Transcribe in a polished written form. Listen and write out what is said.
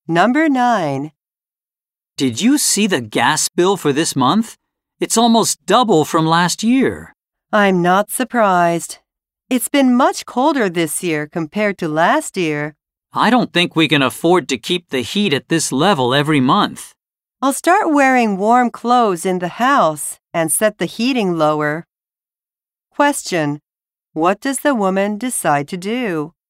Number 9. Did you see the gas bill for this month? It's almost double from last year. I'm not surprised. It's been much colder this year compared to last year. I don't think we can afford to keep the heat at this level every month. I'll start wearing warm clothes in the house and set the heating lower. Question: What does the woman decide to do?